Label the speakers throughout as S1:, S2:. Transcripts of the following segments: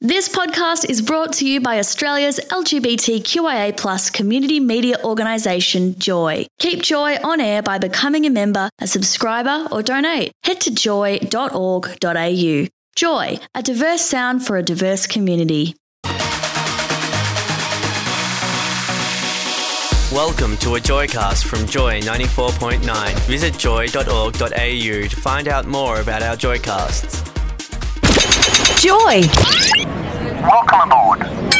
S1: This podcast is brought to you by Australia's LGBTQIA+ community media organisation, Joy. Keep Joy on air by becoming a member, a subscriber or donate. Head to joy.org.au. Joy, a diverse sound for a diverse community.
S2: Welcome to a Joycast from Joy 94.9. Visit joy.org.au to find out more about our Joycasts.
S3: Joy.
S4: Welcome aboard.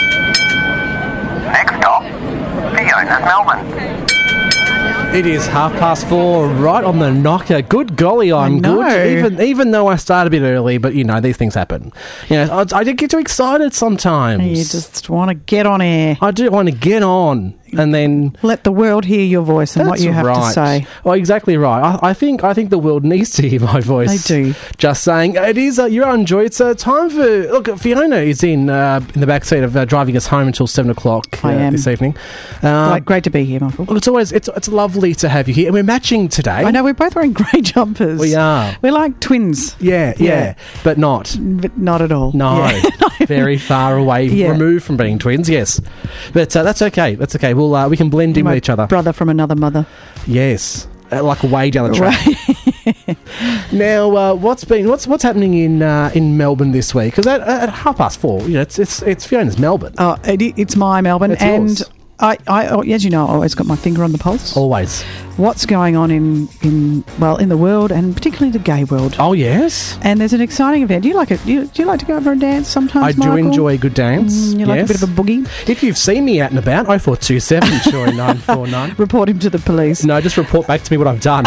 S4: Next stop, Fiona's Melbourne.
S5: It is 4:30, right on the knocker. Good golly, I'm good. Even though I start a bit early, but you know, these things happen. You know, I get too excited sometimes.
S3: You just want to get on air.
S5: I do want to get on and then
S3: let the world hear your voice and what you have to say.
S5: Well, exactly right. I think the world needs to hear my voice.
S3: They do. Just
S5: saying, it is. You're on Joy. It's time for look. Fiona is in the back seat of driving us home until 7 o'clock this evening.
S3: Great to be here, Michael.
S5: Well, it's lovely to have you here, and we're matching today.
S3: I know we're both wearing grey jumpers.
S5: We are.
S3: We're like twins.
S5: Yeah, but not.
S3: But not at all.
S5: No, very far away, removed from being twins. Yes, but that's okay. That's okay. We can blend in with each other.
S3: Brother from another mother.
S5: Yes, like way down the track. Now, what's happening in Melbourne this week? Because at 4:30, you know, it's Fiona's Melbourne.
S3: Oh, it's my Melbourne,
S5: it's
S3: and
S5: yours.
S3: I, as you know, I always got my finger on the pulse.
S5: Always.
S3: What's going on in the world, and particularly the gay world?
S5: Oh yes.
S3: And there's an exciting event. Do you like it? Do you like to go over and dance sometimes?
S5: I do enjoy a good dance.
S3: You like a bit of a boogie? If
S5: you've seen me out and about, 0427 Joy 949.
S3: Report him to the police.
S5: No, just report back to me what I've done.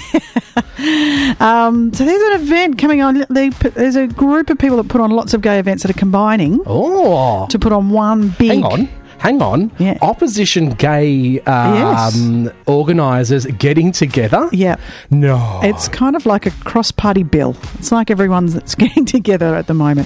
S3: So there's an event coming on. There's a group of people that put on lots of gay events that are combining to put on one big...
S5: Hang on.
S3: Yeah.
S5: Opposition gay organisers getting together?
S3: Yeah.
S5: No.
S3: It's kind of like a cross-party bill. It's like everyone's that's getting together at the moment.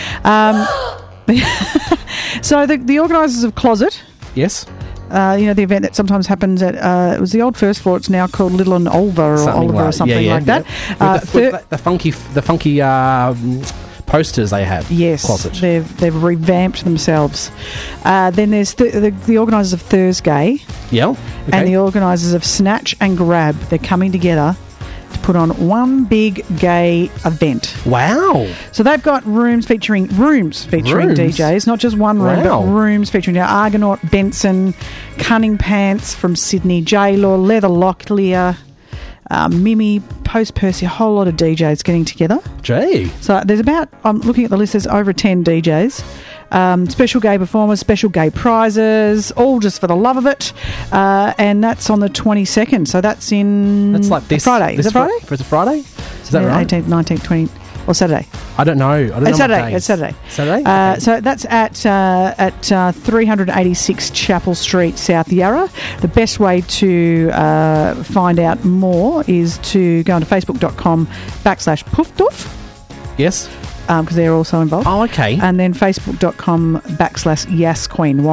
S3: So the organisers of Closet...
S5: Yes.
S3: The event that sometimes happens at it was the old first floor. It's now called Little and Oliver or something like that.
S5: With the funky posters they have.
S3: Yes,
S5: Closet.
S3: They've revamped themselves. Then there's the organisers of Thursday.
S5: Yeah. Okay.
S3: And the organisers of Snatch and Grab. They're coming together to put on one big gay event.
S5: Wow.
S3: So they've got rooms featuring DJs, not just one room, but rooms featuring Argonaut, Benson, Cunning Pants from Sydney, J-Law, Leather Locklear, Mimi, Post Percy, a whole lot of DJs getting together.
S5: Gee.
S3: So there's I'm looking at the list, there's over 10 DJs. Special gay performers, special gay prizes, all just for the love of it. And that's on the 22nd. So that's like this Friday. Is it Friday?
S5: It's a Friday? Is that right?
S3: 18th, 19th, 20th. Or Saturday?
S5: I don't know.
S3: It's Saturday.
S5: Saturday? Okay.
S3: So that's at 386 Chapel Street, South Yarra. The best way to find out more is to go onto facebook.com/poofdoof.
S5: Yes.
S3: Because they're also involved.
S5: Oh, okay.
S3: And then facebook.com/YasQueen,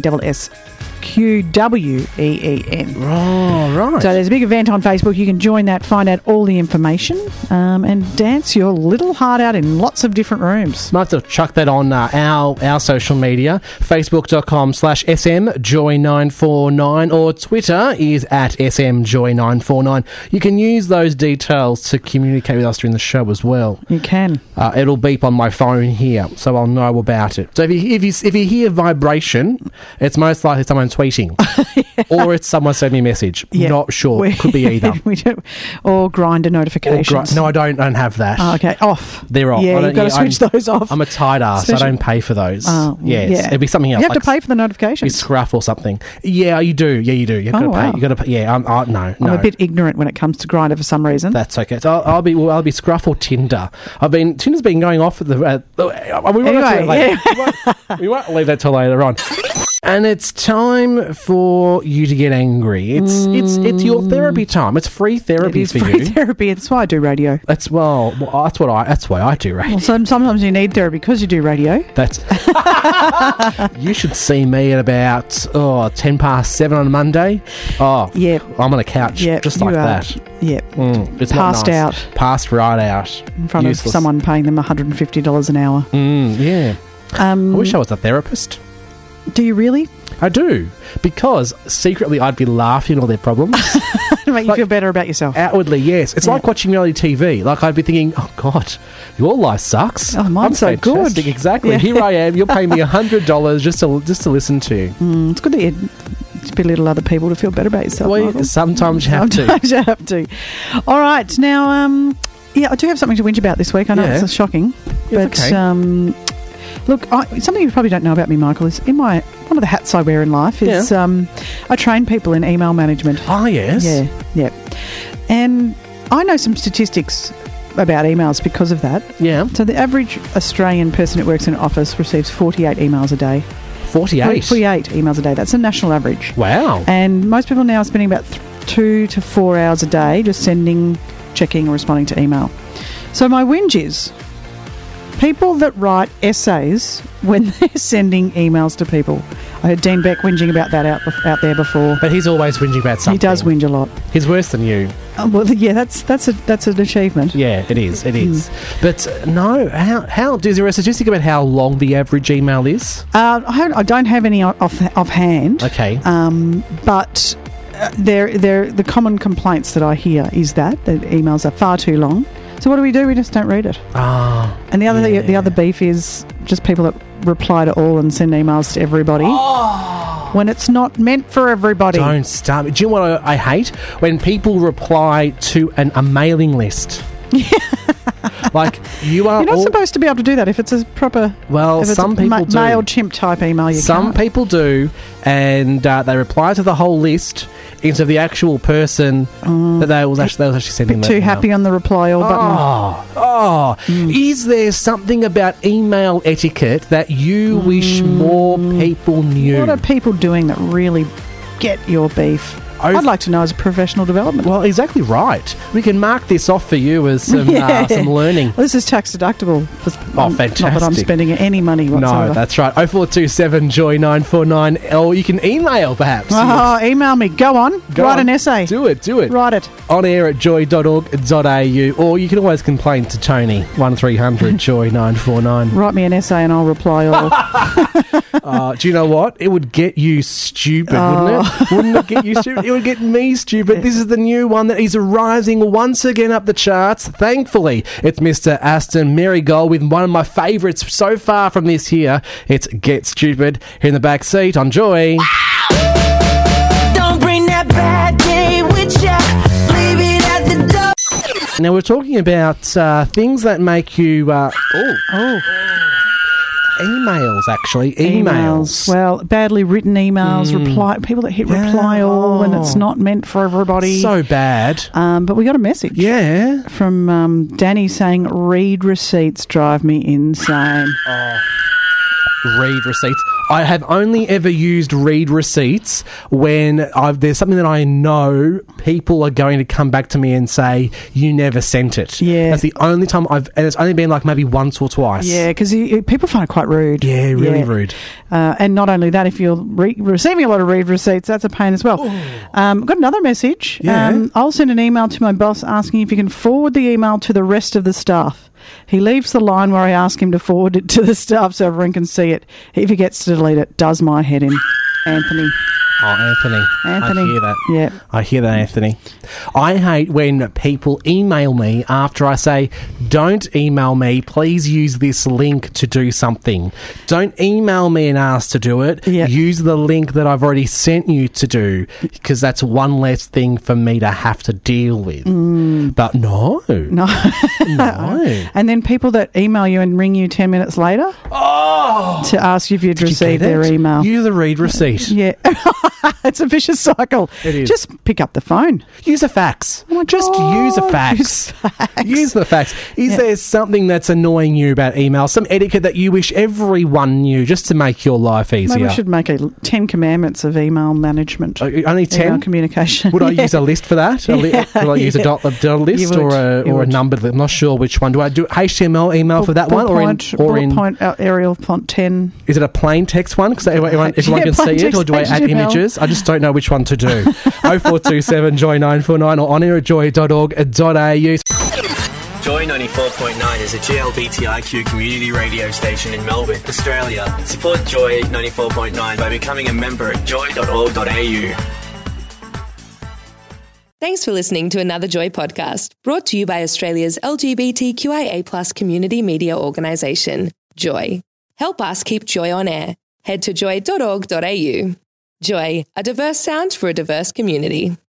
S3: YASSQWEEN.
S5: Oh, right.
S3: So there's a big event on Facebook. You can join that, find out all the information, and dance your little heart out in lots of different rooms.
S5: Might have to chuck that on our social media, facebook.com/smjoy949, or Twitter is at smjoy949. You can use those details to communicate with us during the show as well.
S3: You can.
S5: It'll beep on my phone here, so I'll know about it. So if you hear vibration, it's most likely someone tweeting, or it's someone sending me a message.
S3: Yeah.
S5: Not sure. Could be either.
S3: Or Grindr notifications.
S5: No, I don't have that.
S3: Oh, okay, off.
S5: They're off.
S3: Yeah, you've got to switch those off.
S5: I'm a tight ass. I don't pay for those.
S3: Oh,
S5: yes.
S3: Yeah.
S5: It'd be something else.
S3: You have to pay for the notifications.
S5: Be Scruff or something. Yeah, you do. Yeah, you do. You've got to pay. You got to pay. Yeah, no.
S3: I'm a bit ignorant when it comes to Grindr for some reason.
S5: That's okay. So I'll be Scruff or Tinder. Tinder's been going off at the. We won't leave that till later on. And it's time for you to get angry. It's your therapy time. It's free therapy for you.
S3: It's free therapy. That's why I do radio.
S5: That's why I do radio.
S3: Well, sometimes you need therapy because you do radio.
S5: That's you should see me at about 7:10 on a Monday. Oh, yeah. I'm on a couch, just like that.
S3: Yeah,
S5: it's
S3: passed
S5: not nice.
S3: out,
S5: passed right out
S3: in front of someone paying them $150 an hour.
S5: Yeah. I wish I was a therapist.
S3: Do you really?
S5: I do, because secretly I'd be laughing at all their problems.
S3: To make you feel better about yourself.
S5: Outwardly, yes. It's like watching reality TV. Like, I'd be thinking, oh, God, your life sucks.
S3: Oh, mine's so good.
S5: Exactly.
S3: Yeah.
S5: Here I am. You're paying me $100 just to listen to you.
S3: It's good that you belittle other people to feel better about yourself.
S5: Well, sometimes you have to.
S3: Sometimes you have to. All right. Now, I do have something to whinge about this week. I know it's shocking. But,
S5: okay.
S3: Look, something you probably don't know about me, Michael, is one of the hats I wear in life is I train people in email management.
S5: Oh, yes.
S3: Yeah. And I know some statistics about emails because of that.
S5: Yeah.
S3: So the average Australian person who works in an office receives 48 emails a day.
S5: 48?
S3: 48 emails a day. That's a national average.
S5: Wow.
S3: And most people now are spending about 2 to 4 hours a day just sending, checking, or responding to email. So my whinge is people that write essays when they're sending emails to people. I heard Dean Beck whinging about that out there before.
S5: But he's always whinging about something.
S3: He does whinge a lot.
S5: He's worse than you.
S3: Well, yeah, that's an achievement.
S5: Yeah, it is. It is. But no, how is there a statistic about how long the average email is?
S3: I don't have any offhand.
S5: Okay.
S3: But they're the common complaints that I hear is that the emails are far too long. So what do? We just don't read it. And the other beef is just people that reply to all and send emails to everybody when it's not meant for everybody.
S5: Don't start me. Do you know what I hate? When people reply to a mailing list. Like, you're
S3: not supposed to be able to do that if it's a proper...
S5: Well, some people do.
S3: MailChimp type email,
S5: Some people do, and they reply to the whole list instead of the actual person that they was actually sending.
S3: Too happy on the reply all button.
S5: Is there something about email etiquette that you wish more people knew?
S3: What are people doing that really get your beef? I'd like to know as a professional development.
S5: Well, exactly right. We can mark this off for you as some learning.
S3: Well, this is tax deductible.
S5: Fantastic.
S3: Not that I'm spending any money whatsoever.
S5: No, that's right. 0427 Joy 949. Or you can email, perhaps.
S3: Email me. Go on. Write an essay.
S5: Do it.
S3: Write it.
S5: On air at joy.org.au. Or you can always complain to Tony. 1300 Joy 949.
S3: Write me an essay and I'll reply all.
S5: Do you know what? It would get you stupid, wouldn't it? Wouldn't it get you stupid? It would get me stupid. This is the new one that is rising once again up the charts. Thankfully, it's Mr. Aston Marigold with one of my favourites so far from this year. It's Get Stupid here in the back seat on Joy.
S6: Don't bring that bad day with ya. Leave it at the door.
S5: Now, we're talking about things that make you... Emails, actually. Emails.
S3: Well, badly written emails, people that hit reply all when it's not meant for everybody.
S5: So bad.
S3: But we got a message.
S5: Yeah.
S3: From Danny saying, read receipts drive me insane.
S5: Read receipts. I have only ever used read receipts when there's something that I know people are going to come back to me and say, you never sent it.
S3: Yeah.
S5: That's the only time and it's only been like maybe once or twice.
S3: Yeah, because people find it quite rude.
S5: Yeah, really rude.
S3: And not only that, if you're receiving a lot of read receipts, that's a pain as well. Got another message.
S5: Yeah.
S3: I'll send an email to my boss asking if you can forward the email to the rest of the staff. He leaves the line where I ask him to forward it to the staff so everyone can see it. If he gets to delete it, does my head in. Anthony.
S5: Oh, Anthony. I hear that.
S3: Yeah.
S5: I hear that, Anthony. I hate when people email me after I say, don't email me, please use this link to do something. Don't email me and ask to do it.
S3: Yeah.
S5: Use the link that I've already sent you to do, because that's one less thing for me to have to deal with. But no. And
S3: then people that email you and ring you 10 minutes later to ask you if you'd received their email.
S5: Use the read receipt.
S3: Yeah. It's a vicious cycle.
S5: It is.
S3: Just pick up the phone.
S5: Use a fax.
S3: Oh my
S5: Just
S3: God.
S5: use a fax. Use the fax. Is there something that's annoying you about email? Some etiquette that you wish everyone knew just to make your life easier?
S3: Maybe we should make 10 commandments of email management.
S5: Only 10?
S3: Email communication.
S5: Would I use a list for that? Would I use a dot list or a number? I'm not sure which one. Do I do HTML email for that one?
S3: Bullet point Arial font 10.
S5: Is it a plain text one? Because everyone can see it? Or do I add images? I just don't know which one to do. 0427 Joy 949 or on air at joy.org.au.
S2: Joy 94.9 is a GLBTIQ community radio station in Melbourne, Australia. Support Joy 94.9 by becoming a member at joy.org.au.
S7: Thanks for listening to another Joy podcast, brought to you by Australia's LGBTQIA+ community media organisation, Joy. Help us keep Joy on air. Head to joy.org.au. Joy, a diverse sound for a diverse community.